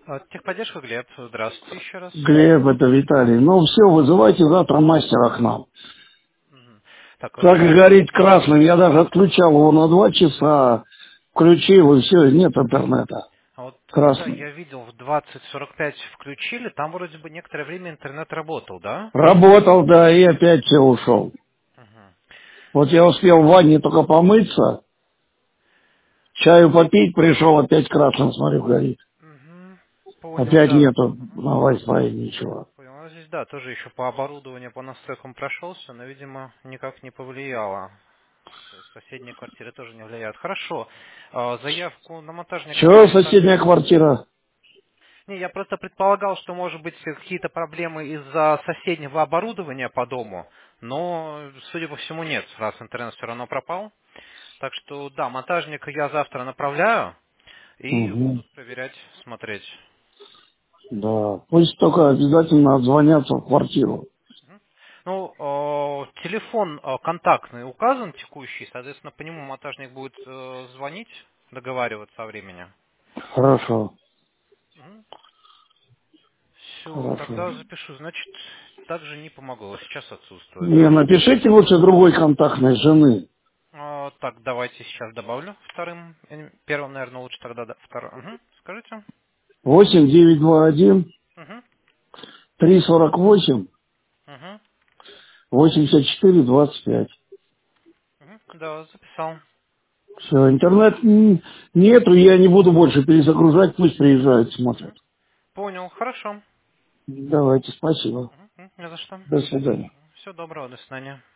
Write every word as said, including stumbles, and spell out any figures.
А, Техподдержка, Глеб. Здравствуйте еще раз. Глеб, это Виталий. Ну все, вызывайте завтра мастера к нам. Мгм. Так, Так и Виталий. горит красным. Я даже отключал его на два часа. Включил, и все, нет интернета. А вот, да, Красный. я видел, в двадцать сорок пять включили, там вроде бы некоторое время интернет работал, да? Работал, да, и опять все ушел. Мгм. Вот я успел в ванне только помыться, чаю попить, пришел, опять красным, смотрю, горит. Мгм. Понял, Опять да. нету Мгм. на Wi-Fi ничего. Понял. Ну, здесь, да, тоже еще по оборудованию, по настройкам прошелся, но, видимо, никак не повлияло. То есть соседние квартиры тоже не влияют. Хорошо. А, Заявку на монтажника Че, я оставлю. соседняя квартира? Не, я просто предполагал, что может быть какие-то проблемы из-за соседнего оборудования по дому, но, судя по всему, нет, раз интернет все равно пропал. Так что, да, монтажника я завтра направляю и Угу. будут проверять, смотреть. Да. Пусть только обязательно отзвонятся в квартиру. Мгм. Ну, э, телефон э, контактный указан текущий, соответственно, по нему монтажник будет э, звонить, договариваться о времени. Хорошо. Все, Хорошо. тогда запишу. Значит, также не помогло, сейчас отсутствует. Не, напишите лучше другой контактной жены. А, так, давайте сейчас добавлю вторым. э, Первым, наверное, лучше тогда да, второй. Угу. Скажите. восемь девять два один Угу. три сорок восемь Угу. восемьдесят четыре двадцать пять. Угу. Да, записал. Все, интернет н- нету, я не буду больше перезагружать, пусть приезжают, смотрят. Угу. Понял, хорошо. Давайте, спасибо. Угу. Не за что. До свидания. Всего доброго, до свидания.